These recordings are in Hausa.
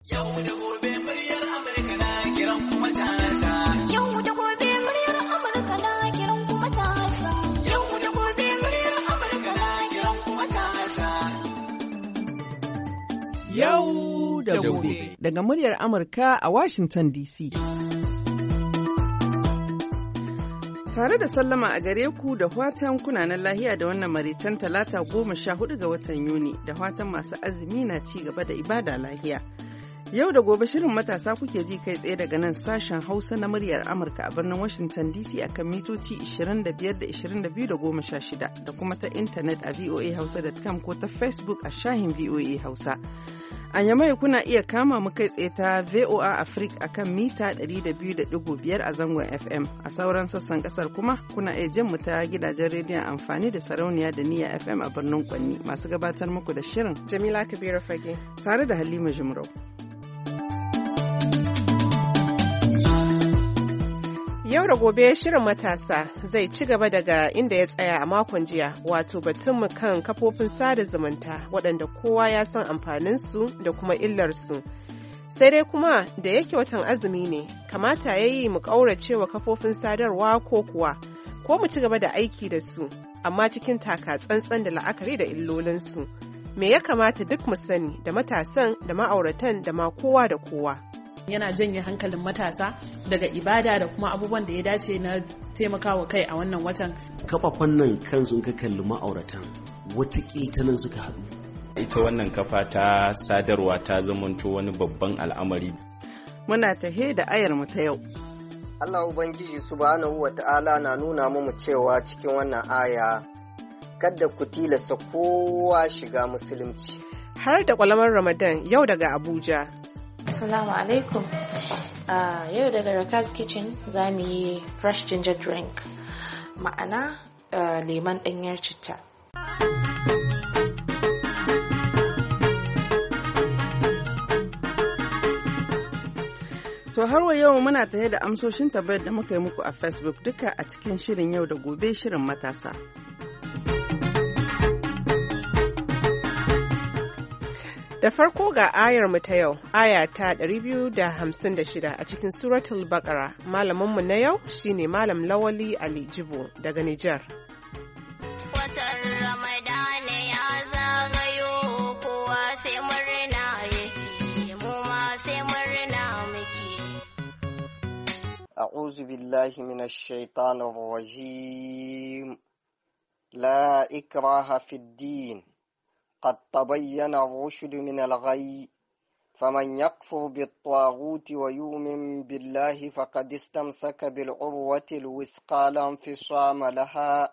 Yau da gobe muryar Amurka na kiran kuma matasa. Yau da gobe muryar Amurka na kiran kuma matasa. Yau da gobe muryar Amurka na kiran kuma matasa. Yau da gobe. Daga muryar Amurka a Washington DC. Tare da sallama a gare ku da fatan kunanan lahiya da wannan maritan talata 14 ga watan Yuni da fatan masu azumi na ci gaba da ibada lahiya. Yau da gobe shirin matasa kuke ji kai tsaye daga nan sashen Hausa na muryar Amurka a birnin Washington DC akan mitoci 25 da 22 da 16 da kuma ta intanet a voahausa.com ko ta Facebook a shahin VOA Hausa. A Yamai kuna iya kama mu kai tsaye ta VOA Africa akan mita 200.5 a zangon FM. A sauran sassan kasar kuma kuna iya jin mu ta gidajen rediyon amfani da sarauniya da niyya FM a birnin Kwanni. Masu gabatar muku da shirin Jamila Kabiru Fage tare da Halima Jumrau. Yau da gobe shirin matasa zai ci gaba daga inda ya tsaya a makon jiya, wato batunmu kan kafofin sada zumunta waɗanda kowa ya san amfaninsu da kuma illarsu. Sai dai kuma da yake watan azumi ne, kamata ya yi mu ƙaurace wa kafofin sadarwa ko kuwa, ko mu ci gaba da aiki da su, amma cikin taka tsantsan da la'akari da illolinsu. Me ya kamata duk mu sani da matasan da ma'auratan da ma kowa da kowa. Yana janye hankalin matasa daga ibada da kuma abubuwan da ya dace na taimakawa kai a wannan watan. Kafafen nan kansu ka kalli ma'auratan wataƙila ta nan suka haɗu. Ita wannan kafa ta sadarwa ta zamanto wani babban al'amari. Muna tahe da ayar mu ta yau. Allah Ubangiji subhanahu wa ta'ala na nuna mu cewa cikin wannan aya kada ku tilasta kowa shiga musulunci. Har da kwalamar Ramadan yau daga Abuja. Assalamu alaikum. Yau daga Rakaz Kitchen za mu yi fresh ginger drink, ma'ana lemon ɗanyar citta. To har wa yau muna tare da amsoshin tabbayar da muka yi muku a Facebook duka a cikin shirin yau da gobe shirin matasa. Da farko ga ayarmu ta yau, aya ta 256 a cikin Suratul Baqara. Malaminmu na yau shine Malam Lawali Ali Jibo daga Nijar. Watan Ramadana ya zagayo kowa sai murna yake, mu ma sai murna muke. A'udhu billahi minash shaitanir rajim. La ikraha fid din. قد تبين الرشد من الغي فمن يكفر بالطاغوت ويؤمن بالله فقد استمسك بالعروة الوثقى لا انفصام لها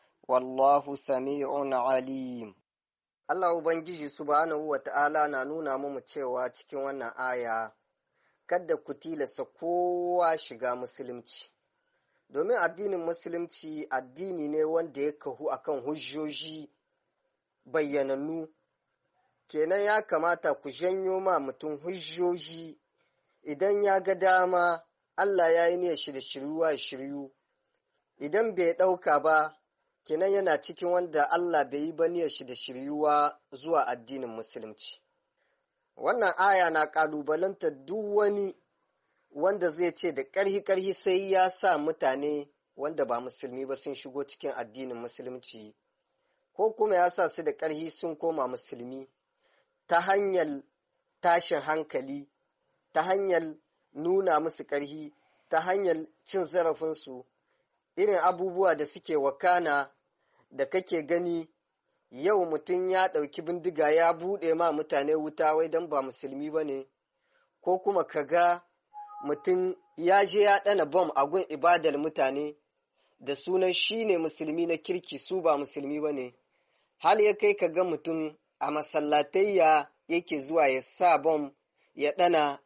والله سميع عليم. Allah Ubangiji subhanahu wa ta'ala na nuna mu cewa cikin wannan aya kada ku tilasta kowa shiga musulunci, domin addinin musulunci addini ne wanda ya kahu akan hujjoji bayyanannu, kenan ya kamata ku janyo ma mutum hujjoji idan ya ga dama Allah ya yi niyyar shi da shiryuwa ya shiryu, idan bai ɗauka ba kenan yana cikin wanda Allah bai yi ba niyyar shi da shiryuwa zuwa addinin musulunci. Wannan aya na ƙalubalanta duk wani wanda zai ce da ƙarhi sai ya sa mutane wanda ba musulmi ba sun shigo cikin addinin musulunci, ko kuma ya sa su da ƙarhi sun koma musulmi ta hanyar tashin hankali, ta hanyar nuna musu ƙarhi, ta hanyar cin zarafinsu, irin abubuwa da suke wakana da kake gani yau mutum ya ɗauki bindiga ya buɗe ma mutane wuta wai don ba musulmi ba ne, ko kuma ka ga mutum ya je ya ɗana bom a gun ibadar mutane da sunan shi ne musulmi na kirki su ba musulmi ba ne. Hal ya kai ka ga mutum a masallatayya yake zuwa ya sa bom ya ɗana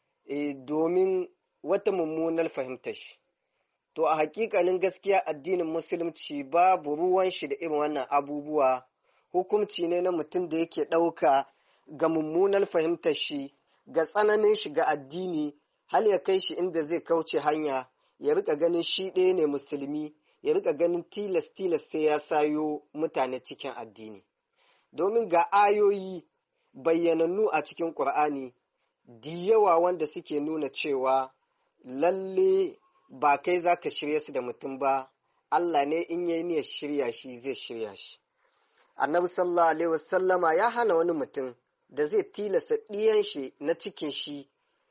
domin wata mummunar fahimtar shi. To a hakikalin gaskiya addinin musulunci babu ruwan shi da irin wannan abubuwa, hukunci ne na mutum da yake ɗauka ga mummunar fahimtar shi, ga tsananin shi ga addini, hal ya kai shi inda zai kauce hanya, ya rika ganin shi ɗaya ne musulmi, ya rika ganin tilas sai ya sayo mutane cikin addini. Domin ga ayoyi bayyanannu a cikin Ƙur'ani yawa wanda suke nuna cewa lalle ba kai za ka shirya su da mutum ba, Allah ne in yayi niyyar shirya shi zai shirya shi. Annabi sallallahu alaihi wasallama ya hana wani mutum da zai tilasta ɗiyan shi na cikin shi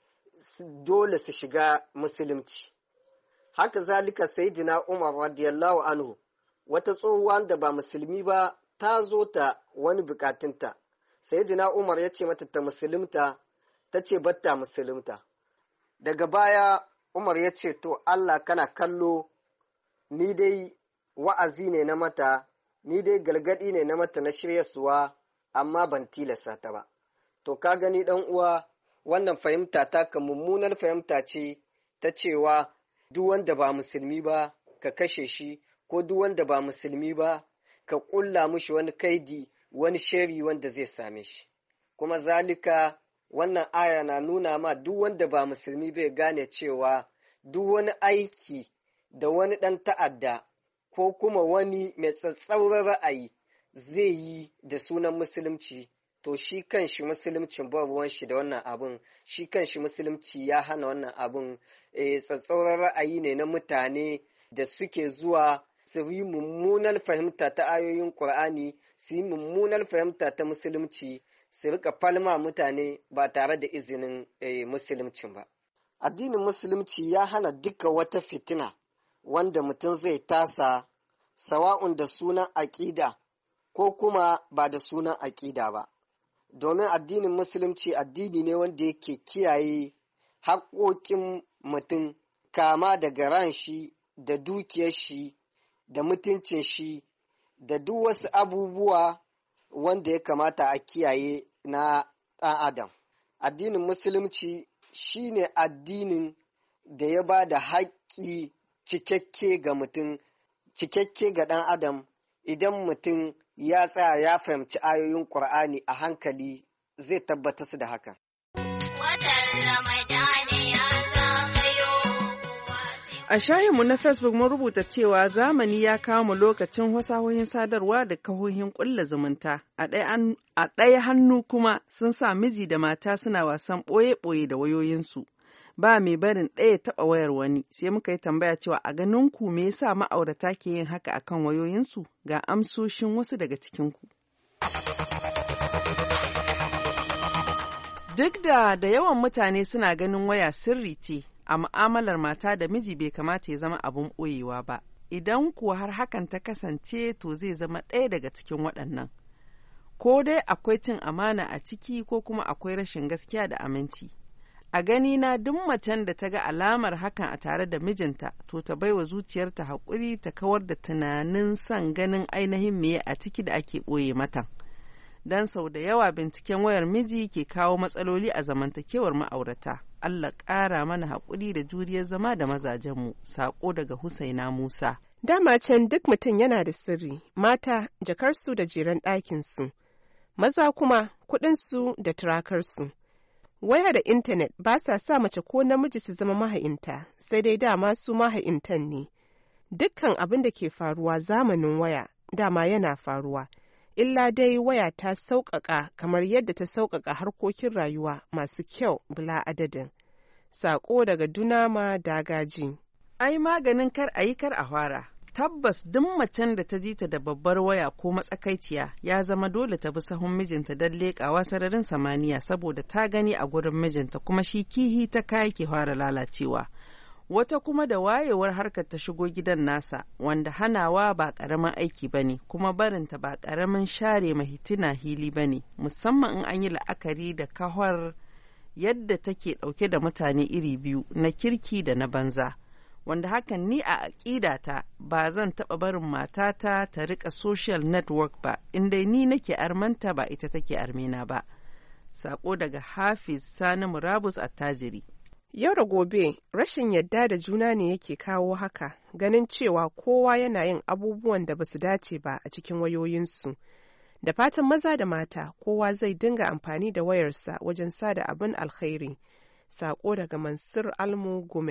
dole su shiga musulunci. Haka zalika sayyidina Umar radiyallahu anhu, wata tsohuwa da ba musulmi ba ta zo ta wani bukatunta. Sayyidina Umar ya ce mata ta musulunta, ta ce batta musulunta. Daga baya Umar ya ce to Allah kana kallo, ni dai wa'azi ne na mata, ni dai galgadi ne na mata na shiryarsuwa, amma ban tilasta ta ba. To ka gani ɗan uwa, wannan fahimta taka mummunar fahimta ce ta cewa duk wanda ba musulmi ba ka kashe shi, ko duk wanda ba musulmi ba ka ƙulla mushi wani kaidi, wani shari wanda zai same shi. Kuma zalika wannan aya na nuna ma duk wanda ba musulmi bai gane cewa duk wani aiki da wani ɗan ta'adda ko kuma wani mai tsatsauran ra'ayi zai yi da sunan musulunci, to shi kanshi musulumcin ba ruwan shi da wannan abun, shi kanshi musulunci ya hana wannan abun. Tsatsauran ra'ayi ne na mutane da suke zuwa su yi mummunar fahimta ta ayoyin Ƙur'ani, su yi mummunar fahimta ta musulunci, su rika falma mutane ba tare da izinin musuluncin ba. Addinin musulunci ya hana duka wata fitina wanda mutum zai tasa, sawa'un da sunan aƙida ko kuma ba da sunan aƙida ba. Domin addinin musulunci addini ne wanda yake kiyaye haƙoƙin mutum, kama daga ran shi da dukiyar shi da mutuncin shi da duk wasu abubuwa wanda ya kamata a kiyaye na ɗan adam. Addinin musulunci shi ne addinin da ya ba da haƙƙi cikakke ga mutum, cikakke ga ɗan adam. Idan mutum ya tsaya ya fahimci ayoyin Ƙur'ani a hankali zai tabbata su da hakan. A shahinmu na Facebook mun rubuta cewa zamani ya kawo mu lokacin fasahohin sadarwa da kahohin ƙulla zumunta. A ɗaya hannu kuma sun sa miji da mata suna wasan ɓoye-ɓoye da wayoyinsu. Ba mai barin ɗaya taɓa wayar wani, sai muka yi tambaya cewa a ganin ku me yasa ma'aurata ke yin haka akan wayoyinsu? Ga amsoshin wasu daga cikinku. Duk da yawan mutane suna ganin waya sirri ce, a mu'amalar mata da miji bai kamata ya zama abun ɓoyewa ba. Idan kuwa har hakan ta kasance to zai zama ɗaya daga cikin waɗannan. Ko dai akwai cin amana a ciki ko kuma akwai rashin gaskiya da aminci. A gani na duk macen da ta ga alamar hakan a tare da mijinta, to ta baiwa zuciyarta haƙuri ta kawar da tunanin son ganin ainihin meye a ciki da ake ɓoye mata. Dan sau da yawa binciken wayar miji ke kawo matsaloli a zamantakewar ma'aurata. Allah ƙara mana haƙuri da juriyar zama da mazajenmu. Saƙo daga Husaina Musa. Dama can duk mutum yana da sirri, mata jakarsu da jeren ɗakinsu, maza kuma kuɗinsu da turakarsu. Waya da intanet ba sa sa mace ko namiji su zama maha'inta, sai dai dama su maha'intan ne. Dukkan abin da ke faruwa zamanin waya dama yana faruwa, illa dai waya ta sauƙaƙa kamar yadda ta sauƙaƙa harkokin rayuwa masu kyau bila adadin. Saƙo daga Dunama Dagaji. Ai maganin kar a yi kar a fara. Tabbas duk macen da ta ji ta da babbar waya ko matsakaiciya ya zama dole ta bi sahun mijinta don leƙawa sararin samaniya saboda ta gani a gurin mijinta kuma shi kihi ta kaya ke fara lalacewa. Wata kuma da wayewar harkar ta shigo gidan nasa wanda hanawa ba ƙaramin aiki ba ne kuma barinta ba ƙaramin share mahitina hili ba ne musamman in an yi la'akari da kahwar yadda take ɗauke da mutane iri biyu na kirki da na banza. Wanda hakan ni a aƙidata ba zan taɓa barin matata ta riƙa social network ba, inda ni nake armanta ba ita take armena ba. Saƙo daga Hafiz Sani Murabus Attajiri. Yau da gobe rashin yadda da juna ne yake kawo haka, ganin cewa kowa yana yin abubuwan da basu dace ba a cikin wayoyinsu. Da fatan maza da mata kowa zai dinga amfani da wayarsa wajen sada abin alkhairi. Saƙo daga Mansur Almu Gumel.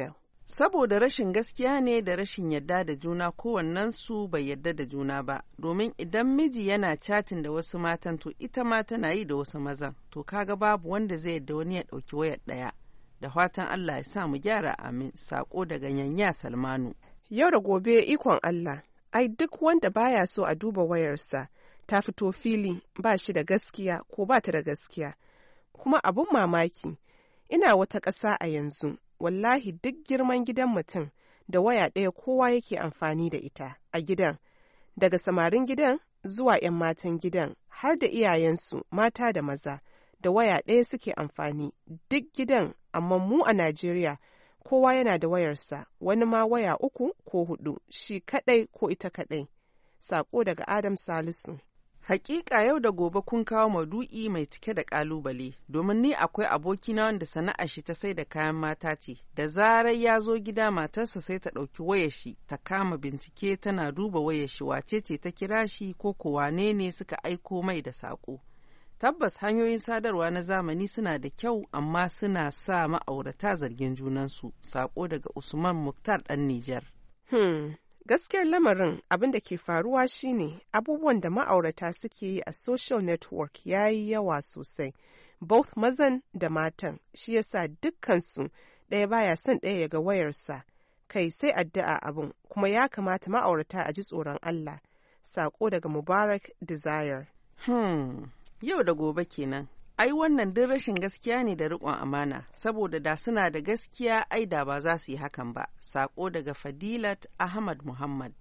Saboda rashin gaskiya ne da rashin yadda da juna kowannensu bai yadda da juna ba, domin idan miji yana chatin da wasu matan to ita ma tana yi da wasu mazan, to kaga babu wanda zai yadda wani ya ɗauki wayar ɗaya. Da fatan Allah ya sa mu gyara amin, sako daga Yanya Salmanu. Yau da gobe ikon Allah, ai duk wanda baya so a duba wayarsa ta fito fili ba shi da gaskiya ko ba ta da gaskiya. Kuma abun mamaki, ina wata ƙasa a yanzu. Wallahi duk girman gidan mutum da waya ɗaya kowa yake amfani da ita a gidan, daga samarin gidan zuwa 'yan matan gidan har da iyayensu mata da maza da waya ɗaya suke amfani duk gidan, amma mu a Najeriya kowa yana da wayarsa, wani ma waya 3 ko 4 shi kaɗai ko ita kaɗai. Sako daga Adam Salisu. Hakika yau da gobe kun kawo maudu'i mai cike da kalubale, domin ni akwai abokina wanda sana'ar shi ta sai da kayan mata ce, da zarar ya zo gida matarsa sai ta ɗauki wayar shi ta kama bincike tana duba wayar shi wace ce ta kira shi ko wane ne suka aiko mai da saƙo. Tabbas hanyoyin sadarwa na zamani suna da kyau amma suna sa ma'aurata zargin junansu. Saƙo daga Usman Muktar ɗan Nijar. Gaskiyar lamarin abin da ke faruwa shine abubuwan da ma'aurata suke yi a social network ya yi yawa sosai, both mazan da matan, shi yasa dukkansu ɗaya baya son ɗaya ya ga wayarsa, kai sai addu'a abin, kuma ya kamata ma'aurata a ji tsoron Allah. Sako daga Mubarak Desire. Yau da gobe kenan. Ai wannan duk rashin gaskiya ne da riƙon amana, saboda da suna da gaskiya ai da ba za su yi hakan ba. Sako daga Fadilat Ahmad Muhammad.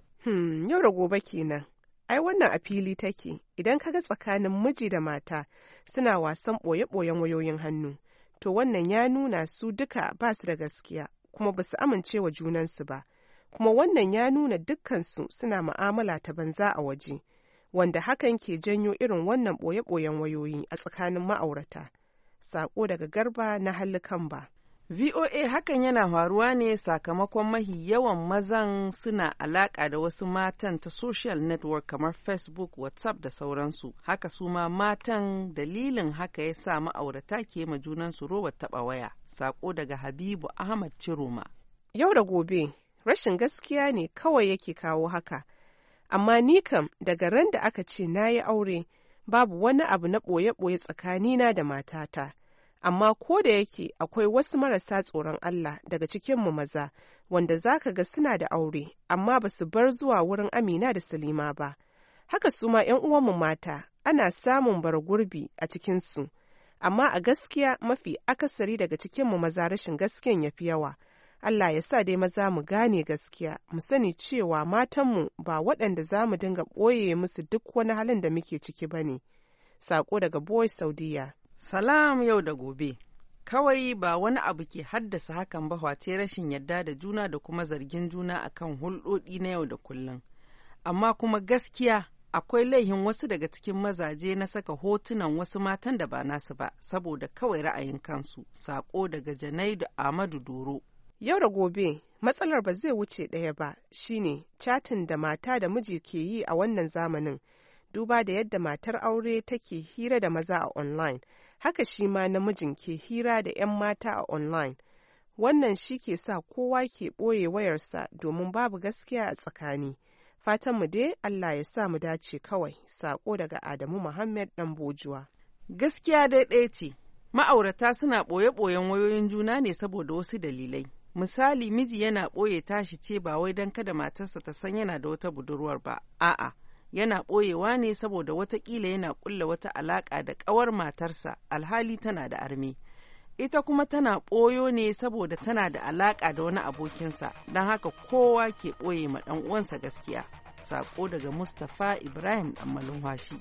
Yau da gobe kenan. Ai wannan a fili take, idan kaga tsakanin miji da mata suna wasan ɓoye-ɓoyen wayoyin hannu, to wannan ya nuna su duka ba su da gaskiya, kuma ba su amince wa junansu ba, kuma wannan ya nuna dukkansu suna mu'amala ta banza a waje. Wanda hakan ke janyo irin wannan ɓoye-ɓoyen wayoyi a tsakanin ma'aurata. Sako daga Garba na Hallikan ba. VOA hakan yana faruwa ne sakamakon mahi yawan mazan suna alaƙa da wasu matan ta social network kamar Facebook, WhatsApp da sauransu. Haka su ma matan dalilin haka ya sa ma'aurata ke ma junansu rowar taɓa waya. Sako daga Habibu Ahmad Ciroma. Yau da gobe, rashin gaskiya ne kawai yake kawo haka. Amma ni kam daga ran da aka ce na yi aure babu wani abu na ɓoye-ɓoye tsakanina da matata, amma ko da yake akwai wasu marasa tsoron Allah daga cikinmu maza wanda za ka ga suna da aure amma ba su bar zuwa wurin Amina da Salima ba. Haka su ma 'yan uwanmu mata ana samun bara gurbi a cikinsu, amma a gaskiya mafi akasari daga cikinmu maza rashin gaskiyan ya fi yawa. Allah ya sa dai maza mu gane gaskiya, mu sani cewa matanmu ba waɗanda za mu dinga ɓoye musu duk wani halin da muke ciki ba ne. Sako daga Boy Saudiya. Salam yau da gobe. Kawai ba wani abu ke haddasa hakan ba wace rashin yadda da juna da kuma zargin juna akan hulɗoɗi na yau da kullum. Amma kuma gaskiya akwai laihin wasu daga cikin mazaje na saka hotunan wasu matan da ba nasu ba, saboda kawai ra'ayin kansu. Sako daga Janaidu Ahmadu Doro. Yau da gobe, matsalar ba zai wuce ɗaya ba, shine chatin da mata da miji ke yi a wannan zamanin, duba da yadda matar aure take hira da maza a online, haka shi ma namijin ke hira da 'yan mata a online. Wannan shi ke sa kowa ke ɓoye wayarsa domin babu gaskiya a tsakani. Fatanmu dai Allah ya sa mu dace kawai. Sako daga Adamu Muhammad ɗan Bojuwa. Gaskiya dai ɗaya ce, ma'aurata suna ɓoye-ɓoyen wayoyin juna ne saboda wasu dalilai. Misali, miji yana ɓoye tashi ce ba wai don kada matarsa ta san yana da wata budurwar ba, a'a, yana ɓoyewa ne saboda watakila yana ƙulla wata alaƙa da ƙawar matarsa alhali tana da arme. Ita kuma tana ɓoyo ne saboda tana da alaƙa da wani abokinsa, don haka kowa ke ɓoye ma ɗan uwansa gaskiya. Sako daga Mustapha Ibrahim ɗan Malumhashi.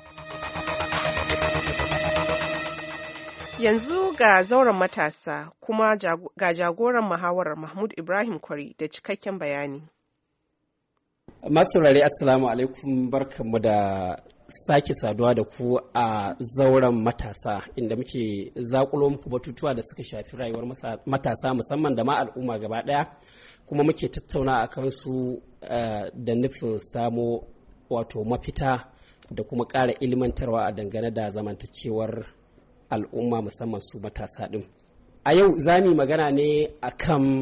Yanzu ga zauren matasa kuma ga jagoran muhawarar Mahmud Ibrahim Kwari da cikakken bayani. Masu saurare Assalamu alaikum, barkanmu da sake saduwa da ku a zauren matasa inda muke zakulo muku batutuwa da suka shafi rayuwar matasa musamman da ma al'umma gaba daya, kuma muke tattauna a kansu da nufin samo wato mafita da kuma ƙara ilmantarwa a dangane da zamantakewar al'umma musamman su matasa ɗin. A yau za mu magana ne akan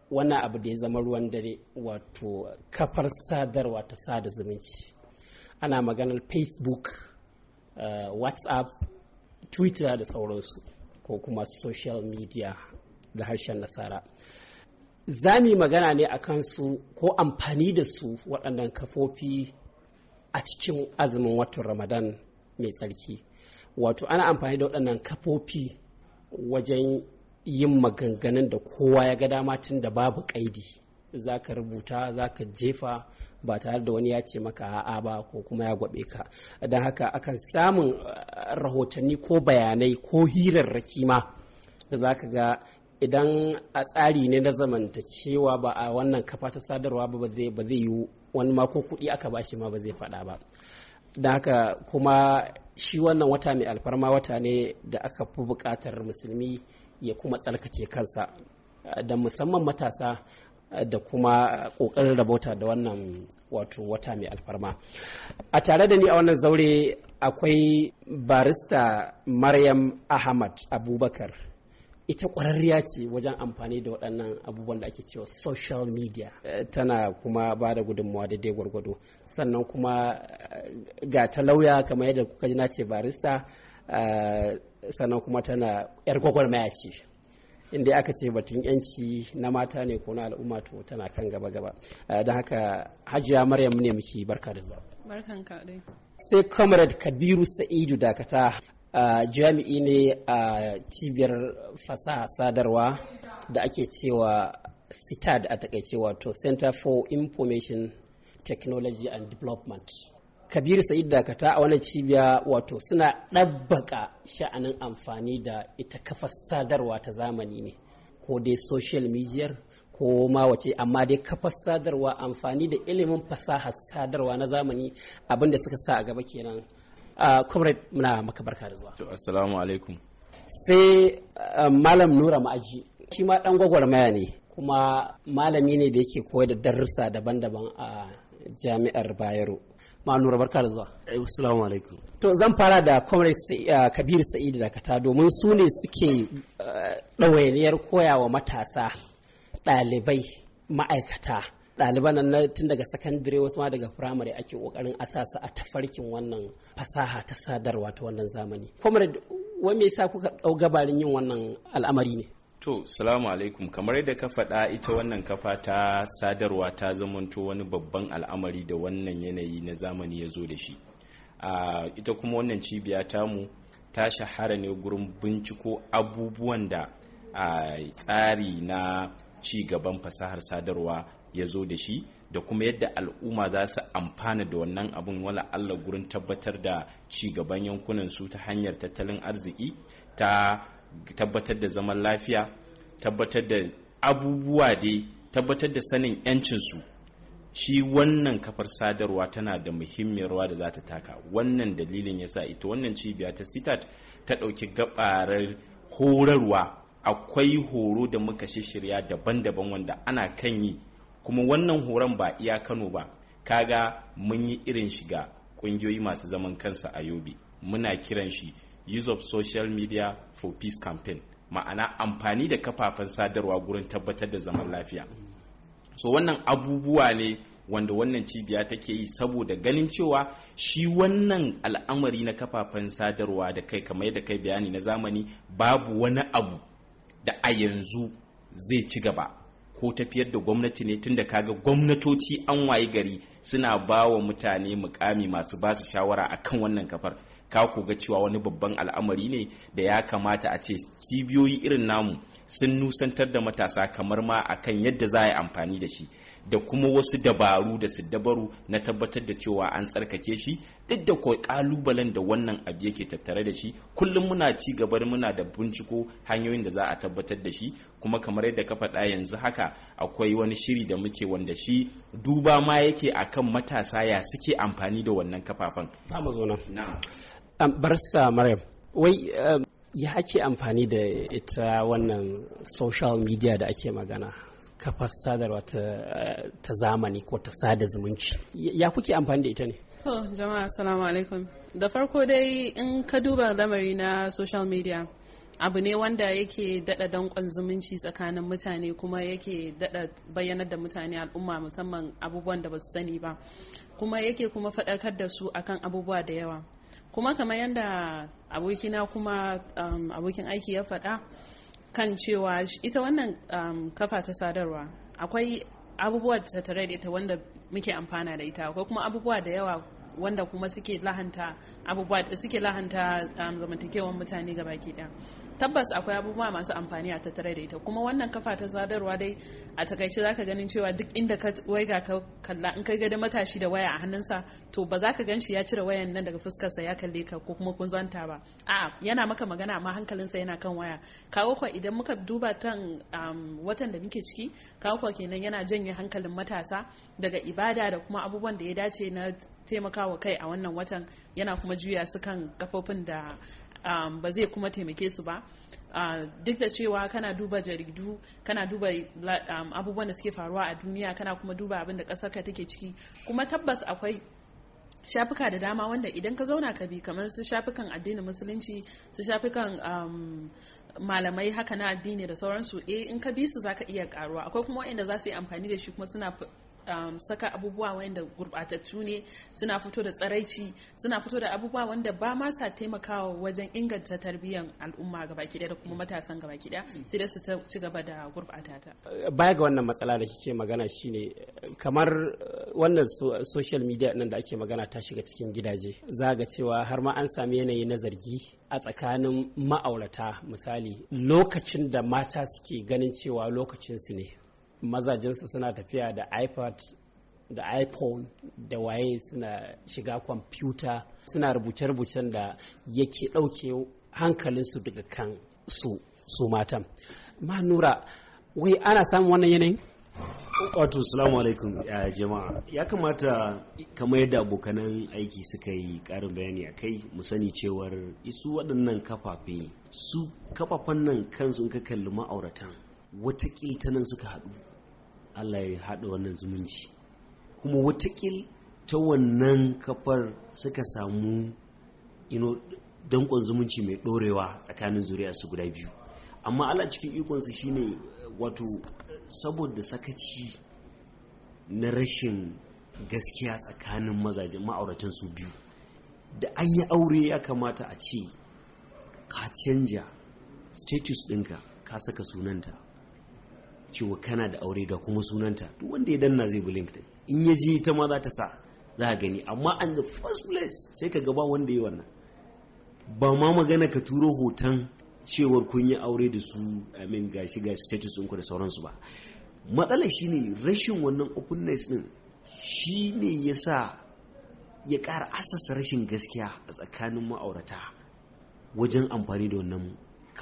wannan abu da ya zama ruwan dare, wato kafar sadarwa ta sada zumunci. Ana maganar Facebook, WhatsApp, Twitter da sauransu, ko kuma social media da harshen nasara. Za mu yi magana ne a kansu ko amfani da su waɗannan kafofi a cikin azumin watan Ramadan mai tsarki. Wato ana amfani da waɗannan kafofi wajen yin maganganun da kowa ya ga dama tun da babu ƙaidi. Za ka rubuta, za ka jefa ba tare da wani ya ce maka a'a ba ko kuma ya gwabe ka. Don haka akan samun rahotanni ko bayanai ko hirarraki ma da za ka ga idan a tsari ne na zamantakewa ba a wannan kafa ta sadarwa ba zai yi wani ma ko kuɗi aka bashi ma ba zai faɗa ba. Da haka kuma shi wannan wata mai alfarma wata ne da aka fi buƙatar musulmi ya kuma tsarkake kansa, da musamman matasa da kuma ƙoƙarin rabota da wannan wato wata mai alfarma. A tare da ni a wannan zaure akwai barista Maryam Ahmad Abubakar. Ita ƙwararriya ce wajen amfani da waɗannan abubuwan da ake cewa social media, tana kuma ba da gudunmawa daidai gwargwado. Sannan kuma ga ta lauya kamar yadda kuka ji na ce barista, sannan kuma tana 'yar gwagwarmaya ce. Inda aka ce batun yanci na mata ne ko na al'umma to tana kan gaba-gaba. Don haka Hajiya Maryam ne muke barka da zuwa. Barkanka dai. Sai Comrade Kabiru Sa'idu Dakata, jami'i ne a cibiyar fasaha sadarwa da ake cewa CITAD a takaice, wato Center for Information Technology and Development. Kabiru Sa'id Dakata a wannan cibiya wato suna ɗabbaka sha'anin amfani da ita kafar sadarwa ta zamani ne, ko dai social media ko ma wace, amma dai kafar sadarwa, amfani da ilimin fasahar sadarwa na zamani, abinda suka sa a gaba kenan. Comrade, muna maka barka da zuwa. Assalamu alaikum. Sai Malam Nura Ma'aji, shi ma ɗan gwagwarmaya ne kuma malami ne da yake koyar da darussa daban-daban a Jami'ar Bayero. Nura, barka da zuwa. Assalamu alaikum. To zan fara da Comrade Kabir Sa'idu Dakata, domin su ne suke ɗawainiyar koyawa matasa, ɗalibai, ma'aikata. Ɗaliban nan tun daga sakandare, wasu ma daga firamare ake ƙoƙarin asasa a tafarkin wannan fasaha ta sadarwa ta wannan zamani. Comrade, wai me yasa kuka ɗau gabarin yin wannan al'amari ne? To, salamu alaikum. Kamar yadda ka faɗa, ita wannan kafa ta sadarwa ta zamanto wani babban al'amari da wannan yanayi na zamani ya zo da shi. Ita kuma wannan cibiya tamu ta shahara ne gurin binciko abubuwan da tsari na ci gaban fasahar sadarwa ya zo da shi, da kuma yadda al'umma za su amfana da wannan abun, wala Allah gurin tabbatar da ci gaban yankunan su ta hanyar tattalin arziki, ta tabbatar da zaman lafiya, tabbatar da abubuwa dai, tabbatar da sanin 'yancinsu. Shi wannan kafar sadarwa tana da muhimmiyar rawa da za ta taka. Wannan dalilin yasa ita wannan cibiya ta CITAD ta ɗauki gabarar horarwa. Akwai horo da muka shirya daban-daban wanda ana kan yi, kuma wannan horon ba iya Kano ba, kaga mun yi irin shiga ƙungiyoyi masu zaman kansa a Yobe. Muna kiran shi Use of Social Media for Peace Campaign, ma'ana amfani da kafafen sadarwa gurin tabbatar da zaman lafiya. So wannan abubuwa ne wanda wannan cibiya take yi saboda ganin cewa shi wannan al'amari na kafafen sadarwa da kai, kamar yadda kai bayani, na zamani, babu wani abu da a yanzu zai ci gaba, ko tafiyar da gwamnati ne, tunda kaga gwamnatoci an wayi gari suna ba wa mutane mukami masu ba su shawara akan wannan kafar. Ka ku ga cewa wani babban al'amari ne da ya kamata a ce cibiyoyi irin namu sun nusantar da matasa kamar ma akan yadda za a yi amfani da shi, da kuma wasu dabaru da su dabaru na tabbatar da cewa an tsarkake shi, duk da kalubalen da wannan abu yake tattare da shi. Kullum muna ci gaba, muna da binciko hanyoyin da za a tabbatar da shi, kuma kamar yadda ka faɗa yanzu haka akwai wani shiri da muke wanda shi duba ma yake akan matasa ya suke amfani da wannan kafafen. Barsa Maryam, wai ya ake amfani da ita wannan social media da ake magana, kafar sadarwa ta zamani ko ta sada zumunci, ya kuke amfani da ita ne? To jama'a assalamu alaikum. Da farko dai in ka duba lamari na social media, abu ne wanda yake daɗa danƙon zumunci tsakanin mutane kuma yake daɗa bayyanar da mutane al'umma musamman abubuwan da ba su sani ba kuma yake kuma faɗakar da su akan abubuwa da yawa kuma kamar yadda abokina kuma abokin aiki ya faɗa kan cewa ita wannan kafa ta sadarwa akwai abubuwa da tare da ita wanda muke amfana da ita akwai kuma abubuwa da yawa wanda kuma suke lahanta zamantakewar mutane gabaki ɗaya. Tabbas akwai abubuwa masu amfani a tattare da ita kuma wannan kafa ta sadarwa dai a takaice zaka ganin cewa duk inda ka waiga ka kalla in ka ga da matashi da waya a hannunsa to ba za ka gan shi ya cire wayan nan daga fuskarsa ya kalle ka ko kuma kun zanta ba a'a yana maka magana amma hankalinsa yana kan waya kawo kwa idan muka duba kan watan da muke ciki kawo kwa kenan yana janye hankalin matasa daga ibada da kuma abubuwan da ya dace na taimakawa kai a wannan watan yana kuma juya su kan kafofin da ba zai kuma taimake su ba duk da cewa kana duba jaridu kana duba abubuwan da suke faruwa a duniya kana kuma duba abin da ƙasar ka take ciki kuma tabbas akwai shafuka da dama wanda idan ka zauna ka bi kamar su shafukan addinin musulunci su shafukan malamai haka na addini da sauransu in ka bi su zaka iya karuwa akwai kuma wanda za su yi amfani da shi kuma suna saka abubuwa wanda gurbatattu ne suna fito da tsaraici suna fito da abubuwa wanda ba ma sa taimakawa wajen inganta tarbiyyar al'umma gabaki daya da kuma matasan gabaki daya sai da su ci gaba da gurbata ta. Baya ga wannan matsala da kike magana shine kamar wannan social media nan da ake magana ta shiga cikin gidaje za ga cewa har ma an sami yanayi na zargi a tsakanin ma'aurata misali lokacin da mata suke ganin cewa lokacin su ne mazajensu suna tafiya da ipad da iphone da waye suna shiga kwamfuta suna rubuce-rubucen da yake ɗauke hankalinsu daga kan su matan. Ma Nura, wai ana samun wannan yanayin? Wato, salamu alaikum jama'a. Ya kamata kamar yadda abokanan aiki suka yi ƙarin bayani a kai mu sani cewar isu waɗannan kafafen nan kansu in ka kalli ma'auratan watakil ta nan suka haɗu Allah ya haɗa wannan zumunci kuma watakil ta wannan kafar suka samu danƙon zumunci mai ɗorewa tsakanin zuriya su guda biyu amma Allah cikin ikonsa shine wato saboda sakaci na rashin gaskiya tsakanin mazajen ma'auratan su biyu da an yi aure ya kamata a ce ka canja status ɗinka ka saka sunanta cewa kana da aure ga kuma sunanta duk wanda ya danna zai bi link din in ya ji ta ma za ta sa za a gani amma in the first place sai ka gaba wanda ya wannan ba ma magana ka turo hoton cewar kun yi aure da su gashi status ɗinku da sauransu ba matsalar shine rashin wannan openness din shine yasa ya ƙara asasa rashin gaskiya a tsakanin ma'aurata wajen amfani da wannan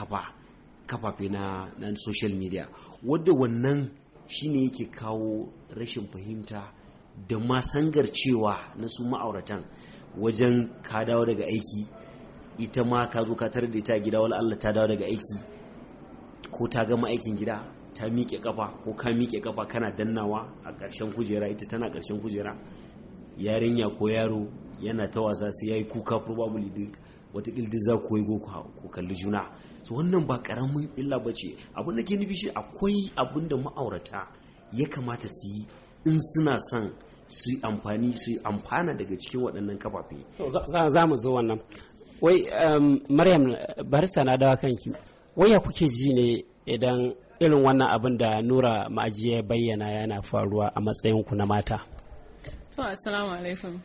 kafafe na social media wadda wannan shine yake kawo rashin fahimta da masangar cewa na su ma'auratan wajen ka dawo daga aiki ita ma ka zo ka tarar da ita gida wala Allah ta dawo daga aiki ko ta gama aikin gida ta miƙe kafa ko ka miƙe kafa kana dannawa a ƙarshen kujera ita tana ƙarshen kujera yarinya ko yaro yana ta wasa sai yayi kuka probably din watakil da za ku yi ku kalli juna so wannan ba karamin illa ba ce abin da ke nufi shi akwai abin da ma'aurata ya kamata su yi in suna son su amfana daga cikin waɗannan kafafe. za mu zo wannan wai Maryam barista na dawa kanki wai ya kuke ji ne idan irin wannan abin da Nura Ma'aji ya bayyana yana faruwa a matsayinku na mata? To assalamu alaikum.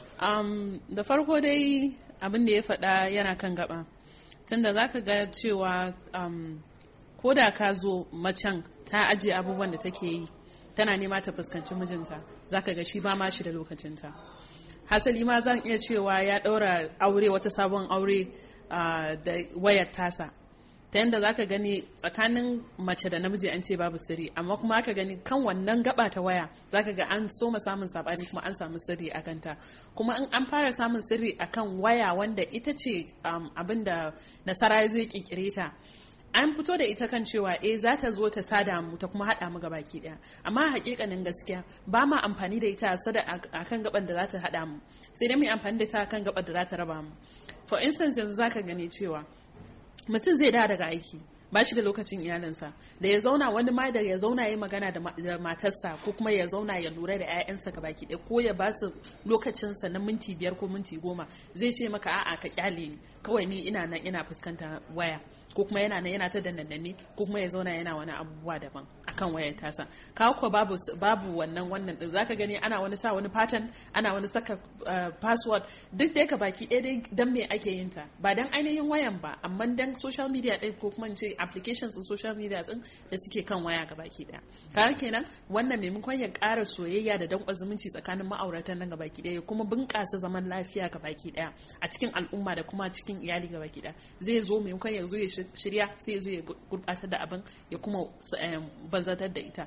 Da farko dai abin da ya faɗa yana kan gaba tunda za ka ga cewa ko da ka zo macen ta ajiye abubuwan da take yi tana nema ta fuskanci mijinta za ka ga shi ba ma shi da lokacinta hasali ma zan iya cewa ya ɗaura aure wata sabon aure da wayar tasa ta yadda za ka gani tsakanin mace da namiji an ce babu sirri amma kuma aka gani kan wannan gaba ta waya za ka ga an soma samun sabani kuma an samu sirri a kanta kuma in an fara samun sirri a kan waya wanda ita ce abin da nasara ya zo ya kikire ta an fito da ita kan cewa za ta zo ta sada mu ta kuma haɗa mu gabaki ɗaya amma hakikanin gaskiya ba ma amfani da ita a kan gaban da za ta haɗa mu sai dai mu amfani da ita a kan gaban da za ta raba mu for instance yanzu za ka gani cewa mutum zai daga aiki ba shi da lokacin iyalinsa da ya zauna wani ma da ya zauna ya magana da matarsa ko kuma ya zauna ya lura da 'ya'yansa baki ɗaya ko ya ba su lokacinsa na minti 5 ko minti 10 zai ce maka a'a ka kyale ni kawai ni ina nan ina fuskanta waya ko kuma yana nan yana ta dandanne ko kuma ya zauna yana wani abubuwa daban akan wayar tasa kawo ko babu wannan din zaka gani ana wani sa wani pattern ana wani saka password duk da baki ɗaya dai dan me ake yin ta ba dan ainihin wayan ba amma dan social media ɗin ko kuma ce applications in social media din da suke kan waya gabaki ɗaya kaga kenan wannan maimakon ya ƙara soyayya da danƙon zumunci tsakanin ma'auratan nan gabaki ɗaya kuma bunƙasa zaman lafiya gabaki ɗaya a cikin al'umma da kuma cikin iyali gabaki ɗaya zai zo maimakon ya zo ya shirya sai ya zo ya gurɓatar da abin ya kuma banzatar da ita.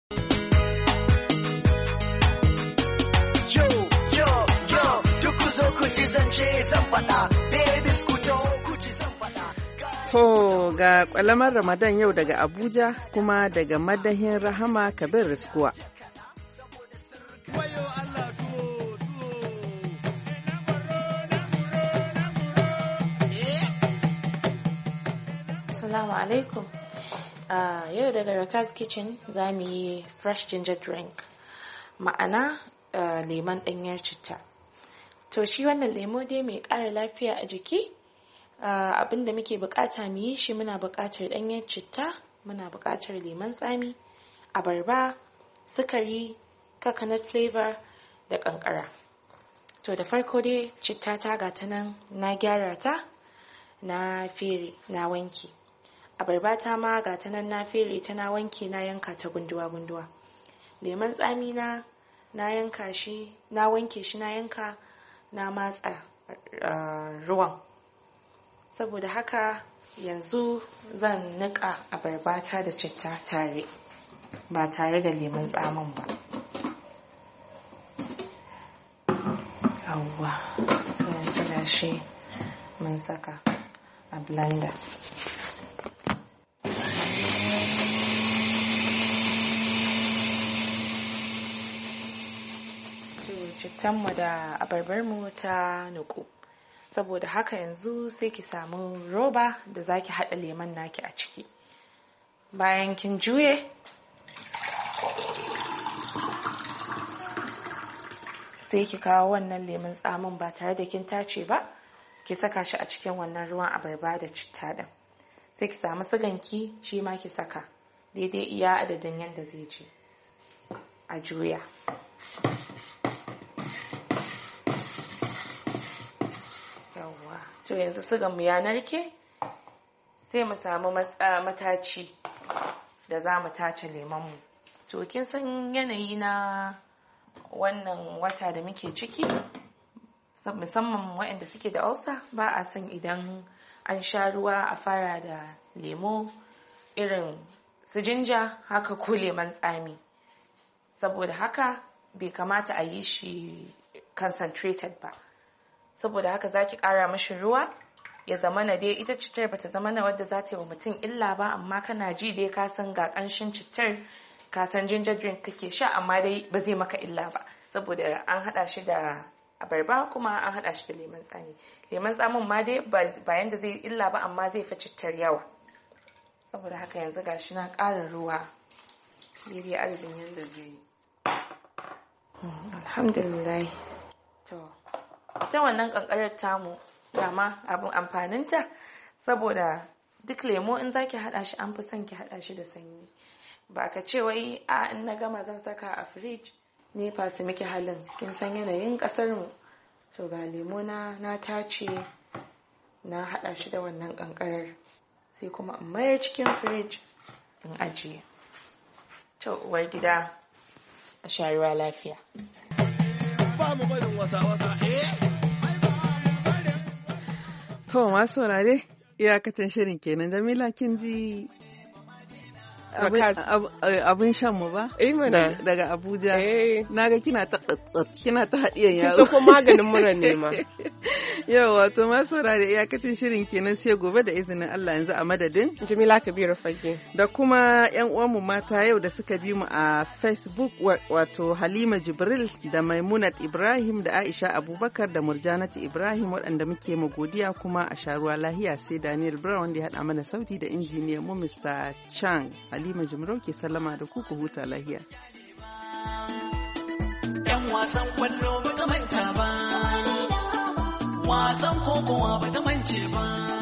To ga kwalamar Ramadan yau daga Abuja kuma daga madahin Rahama Kabir Riskuwa. Assalamu alaikum. Yau daga Rakaz Kitchen za mu yi fresh ginger drink, ma'ana lemon ɗanyar citta. To shi wannan lemo dai mai ƙara lafiya a jiki, abinda muke bukata mu yi shi muna bukatar ɗanyar citta, muna bukatar lemon tsami, abarba, sukari, coconut flavor da ƙanƙara. To da farko dai citta ta gata nan na gyara ta, na fere, na wanki. Abarba ta ma ga ta nan na fere ta na wanke na yanka ta gunduwa-gunduwa. Lemon tsami na yanka shi, na wanke shi na yanka na matsa ruwan. Saboda haka yanzu zan nika abarba ta da citta tare ba tare da lemon tsamin ba. Yawwa, to yanzu da shi mun saka a blender. Cittanmu da abarbarmu ta nuku, saboda haka yanzu sai ki samu roba da zaki haɗa lemon naki a ciki. Bayan kin juye sai ki kawo wannan lemon tsamin ba tare da kin tace ba, ki saka shi a cikin wannan ruwan abarba da citta din. Sai ki samu siganki shi ma ki saka daidai iya adadin yadda zai je a juya. Yawwa, to yanzu sigan mu ya narke, sai mu samu mataci da za mu tace lemonmu. To kin san yanayi na wannan wata da muke ciki, musamman waɗanda suke da ulcer, ba a son idan an sha ruwa a fara da lemo irin su jinja haka ko lemon tsami. Saboda haka bai kamata a yi shi concentrated ba. Saboda haka za ki ƙara mashi ruwa ya zamana dai ita cittar ba ta zamana wadda za ta yi wa mutum illa ba, amma kana ji dai ka san ga ƙanshin cittar, ka san ginger drink kake sha, amma dai ba zai maka illa ba saboda an haɗa shi da abarba kuma an haɗa shi da lemon tsami. Lemon tsamin ma dai ba yanda zai illa ba, amma zai fi cittar yawa. Saboda haka yanzu gashi na ƙara ruwa daidai adadin yadda zai yi. Alhamdulillah. To ita wannan ƙanƙarar tamu dama abin amfaninta, saboda duk lemo in zaki haɗa shi an fi son ki haɗa shi da sanyi. Ba ka ce wai in na gama zan saka a firij ne fa su miki halin, kin san yanayin ƙasar mu. To ga lemo na tace na haɗa shi da wannan ƙanƙarar, sai kuma in mayar cikin firij in ajiye. To uwar gida a sha ruwa lafiya. To masu saurare iyakacin shirin kenan. Jamila kin ji abin shan mu ba mana daga Abuja naga kina ta haɗiyan yawo kin kuma maganin mura ne ma yau wato ma saurare iyakacin shirin kenan sai gobe da izinin Allah yanzu a madadin Jamila Kabiru Fage da kuma yan uwanmu mata yau da suka bi mu a Facebook wato Halima Jibril da Maimunat Ibrahim da Aisha Abubakar da Murjanat Ibrahim waɗanda muke mu godiya kuma a sharuwa lahiya sai Daniel Brown wanda ya haɗa mana sauti da injiniyan mu Mr. Chang. Halima Jimrau ke sallama da ku huta lahiya. Yan wasan kwallo ba ta manta ba, wasan kokowa ba ta mance ba.